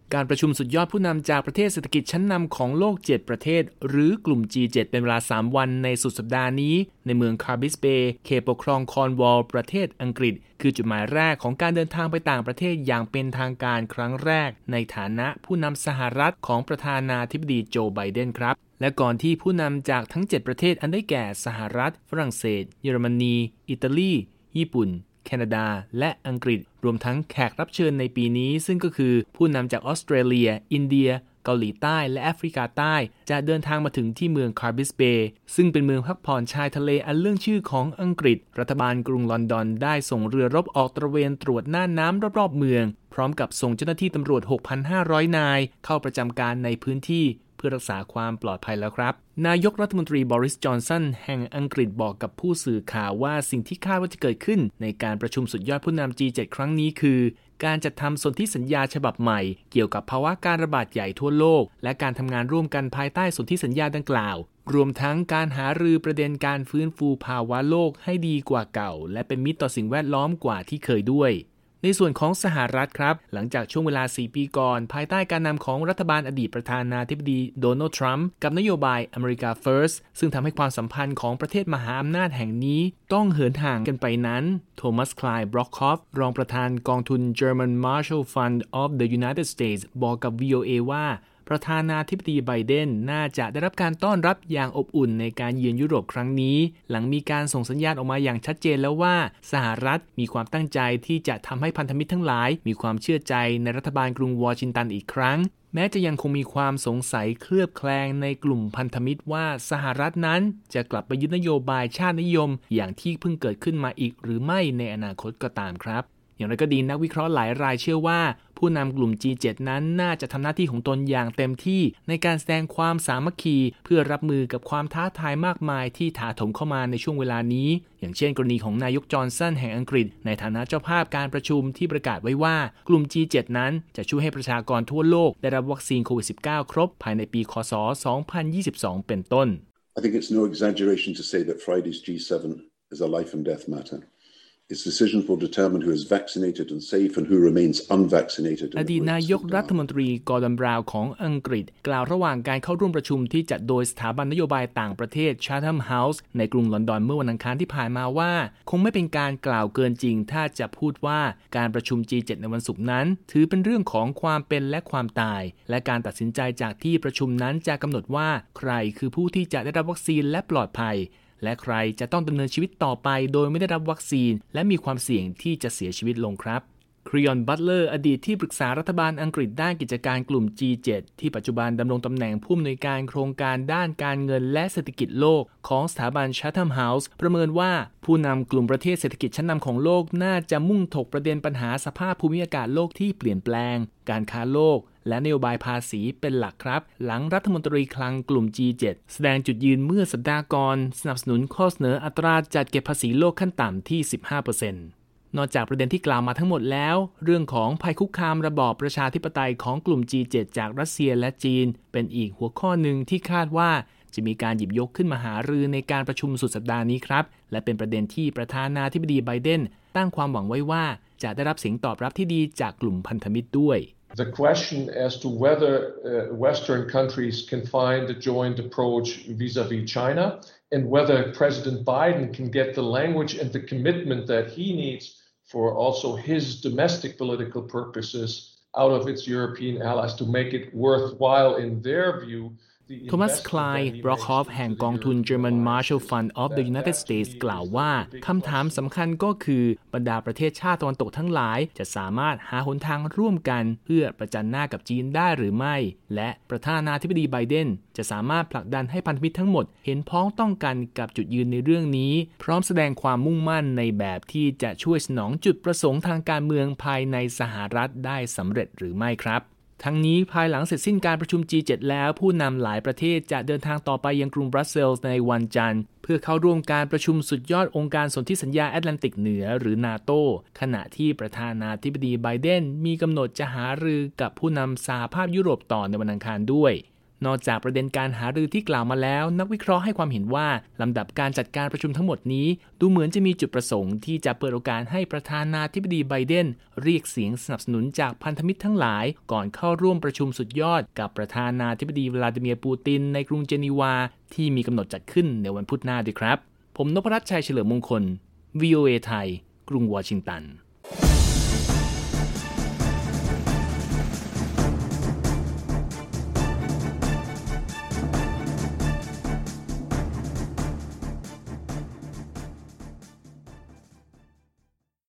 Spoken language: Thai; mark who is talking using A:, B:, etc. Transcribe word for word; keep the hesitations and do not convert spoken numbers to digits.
A: การประชุมสุดยอดผู้นำจากประเทศเศรษฐกิจชั้นนำของโลกเจ็ดประเทศหรือกลุ่ม จี เซเว่น เป็นเวลาสามวันในสุดสัปดาห์นี้ในเมืองคาร์บิสเบย์เขตปกครองคอร์นวอลล์ประเทศอังกฤษคือจุดหมายแรกของการเดินทางไปต่างประเทศอย่างเป็นทางการครั้งแรกในฐานะผู้นำสหรัฐของประธานาธิบดีโจไบเดนครับและก่อนที่ผู้นำจากทั้งเจ็ดประเทศอันได้แก่สหรัฐฝรั่งเศสเยอรมนีอิตาลีญี่ปุ่นแคนาดาและอังกฤษรวมทั้งแขกรับเชิญในปีนี้ซึ่งก็คือผู้นำจากออสเตรเลียอินเดียเกาหลีใต้และแอฟริกาใต้จะเดินทางมาถึงที่เมืองคาร์บิสเบย์ซึ่งเป็นเมืองพักผ่อนชายทะเลอันเรื่องชื่อของอังกฤษรัฐบาลกรุงลอนดอนได้ส่งเรือรบออกตระเวนตรวจน่านน้ำรอบๆเมืองพร้อมกับส่งเจ้าหน้าที่ตำรวจ หกพันห้าร้อย นายเข้าประจำการในพื้นที่เพื่อรักษาความปลอดภัยแล้วครับนายกรัฐมนตรีบอริส จอนสันแห่งอังกฤษบอกกับผู้สื่อข่าวว่าสิ่งที่คาดว่าจะเกิดขึ้นในการประชุมสุดยอดผู้นำ จี เซเว่น ครั้งนี้คือการจัดทำสนธิสัญญาฉบับใหม่เกี่ยวกับภาวะการระบาดใหญ่ทั่วโลกและการทำงานร่วมกันภายใต้สนธิสัญญาดังกล่าวรวมทั้งการหารือประเด็นการฟื้นฟูภาวะโลกให้ดีกว่าเก่าและเป็นมิตรต่อสิ่งแวดล้อมกว่าที่เคยด้วยในส่วนของสหรัฐครับหลังจากช่วงเวลาสี่ปีก่อนภายใต้การนำของรัฐบาลอดีตประธานาธิบดีโดนัลด์ทรัมป์กับนโยบายอเมริกา First ซึ่งทำให้ความสัมพันธ์ของประเทศมหาอำนาจแห่งนี้ต้องเหินห่างกันไปนั้นโทมัส คลาย บล็อกคอฟรองประธานกองทุน German Marshall Fund of the United States บอกกับ วี โอ เอ ว่าประธานาธิบดีไบเดนน่าจะได้รับการต้อนรับอย่างอบอุ่นในการเยือนยุโรปครั้งนี้หลังมีการส่งสัญญาณออกมาอย่างชัดเจนแล้วว่าสหรัฐมีความตั้งใจที่จะทำให้พันธมิตรทั้งหลายมีความเชื่อใจในรัฐบาลกรุงวอชิงตันอีกครั้งแม้จะยังคงมีความสงสัยเคลือบแคลงในกลุ่มพันธมิตรว่าสหรัฐนั้นจะกลับไปยึดนโยบายชาตินิยมอย่างที่เพิ่งเกิดขึ้นมาอีกหรือไม่ในอนาคตก็ตามครับอย่างไรก็ดีนักวิเคราะห์หลายรายเชื่อว่าผู้นำกลุ่ม จี เซเว่น นั้นน่าจะทำหน้าที่ของตนอย่างเต็มที่ในการแสดงความสามัคคีเพื่อรับมือกับความท้าทายมากมายที่ถาโถมเข้ามาในช่วงเวลานี้อย่างเช่นกรณีของนายกจอห์นสันแห่งอังกฤษในฐานะเจ้าภาพการประชุมที่ประกาศไว้ว่ากลุ่ม จี เซเว่น นั้นจะช่วยให้ประชากรทั่วโลกได้รับวัคซีนโควิด สิบเก้า ครบภายในปีคศสองพันยี่สิบสองเป็นต้น
B: I think it's no exaggeration to say that Friday's จี เซเว่น is a life and death matter.Its decisions will determine who is vaccinated and safe and who remains unvaccinated.
A: อดีตนายกรัฐมนตรีกอร์ดอน บราวน์ของอังกฤษกล่าวระหว่างการเข้าร่วมประชุมที่จัดโดยสถาบันนโยบายต่างประเทศ Chatham House ในกรุงลอนดอนเมื่อวันอังคารที่ผ่านมาว่าคงไม่เป็นการกล่าวเกินจริงถ้าจะพูดว่าการประชุม จี เซเว่น ในวันศุกร์นั้นถือเป็นเรื่องของความเป็นและความตายและการตัดสินใจจากที่ประชุมนั้นจะกำหนดว่าใครคือผู้ที่จะได้รับวัคซีนและปลอดภัยและใครจะต้องดำเนินชีวิตต่อไปโดยไม่ได้รับวัคซีนและมีความเสี่ยงที่จะเสียชีวิตลงครับครีออน บัตเลอร์อดีตที่ปรึกษารัฐบาลอังกฤษด้านกิจการกลุ่ม จี เซเว่น ที่ปัจจุบันดำรงตำแหน่งผู้อำนวยการโครงการด้านการเงินและเศรษฐกิจโลกของสถาบัน Chatham House ประเมินว่าผู้นำกลุ่มประเทศเศรษฐกิจชั้นนำของโลกน่าจะมุ่งถกประเด็นปัญหาสภาพภูมิอากาศโลกที่เปลี่ยนแปลงการค้าโลกและนโยบายภาษีเป็นหลักครับหลังรัฐมนตรีคลังกลุ่ม จี เซเว่น แสดงจุดยืนเมื่อสัปดาห์ก่อนสนับสนุนข้อเสนออัตราจัดเก็บภาษีโลกขั้นต่ำที่ สิบห้าเปอร์เซ็นต์ นอกจากประเด็นที่กล่าวมาทั้งหมดแล้วเรื่องของภัยคุกคามระบอบประชาธิปไตยของกลุ่ม จี เซเว่น จากรัสเซียและจีนเป็นอีกหัวข้อหนึ่งที่คาดว่าจะมีการหยิบยกขึ้นมาหารือในการประชุมสุดสัปดาห์นี้ครับและเป็นประเด็นที่ประธานาธิบดีไบเดนตั้งความหวังไว้ว่าจะได้รับเสียงตอบรับที่ดีจากกลุ่มพันธมิตรด้วย
C: The question as to whether uh, Western countries can find a joint approach vis-a-vis China and whether President Biden can get the language and the commitment that he needs for also his domestic political purposes out of its European allies to make it worthwhile in their viewโทมัส คลาย บล็อกคอฟแห่งกองทุน German Marshall Fund of the United States กล่าวว่าคำถามสำคัญก็คือบรรดาประเทศชาติตะวันตกทั้งหลายจะสามารถหาหนทางร่วมกันเพื่อประจันหน้ากับจีนได้หรือไม่และประธานาธิบดีไบเดนจะสามารถผลักดันให้พันธมิตรทั้งหมดเห็นพ้องต้องกันกับจุดยืนในเรื่องนี้พร้อมแสดงความมุ่งมั่นในแบบที่จะช่วยสนองจุดประสงค์ทางการเมืองภายในสหรัฐได้สำเร็จหรือไม่ครับทั้งนี้ภายหลังเสร็จสิ้นการประชุม จี เซเว่น แล้วผู้นำหลายประเทศจะเดินทางต่อไปยังกรุงบรัสเซลส์ในวันจันทร์เพื่อเข้าร่วมการประชุมสุดยอดองค์การสนธิสัญญาแอตแลนติกเหนือหรือ นาโต ขณะที่ประธานาธิบดีไบเดนมีกำหนดจะหารือกับผู้นำสหภาพยุโรปต่อในวันอังคารด้วย
A: นอกจากประเด็นการหารือที่กล่าวมาแล้วนักวิเคราะห์ให้ความเห็นว่าลำดับการจัดการประชุมทั้งหมดนี้ดูเหมือนจะมีจุดประสงค์ที่จะเปิดโอกาสให้ประธานาธิบดีไบเดนเรียกเสียงสนับสนุนจากพันธมิตรทั้งหลายก่อนเข้าร่วมประชุมสุดยอดกับประธานาธิบดีวลาดิเมียร์ปูตินในกรุงเจนีวาที่มีกำหนดจัดขึ้นในวันพุธหน้าด้วยครับผมนพรัตน์ชัยเฉลิมมงคล วี โอ เอ ไทยกรุงวอชิงตัน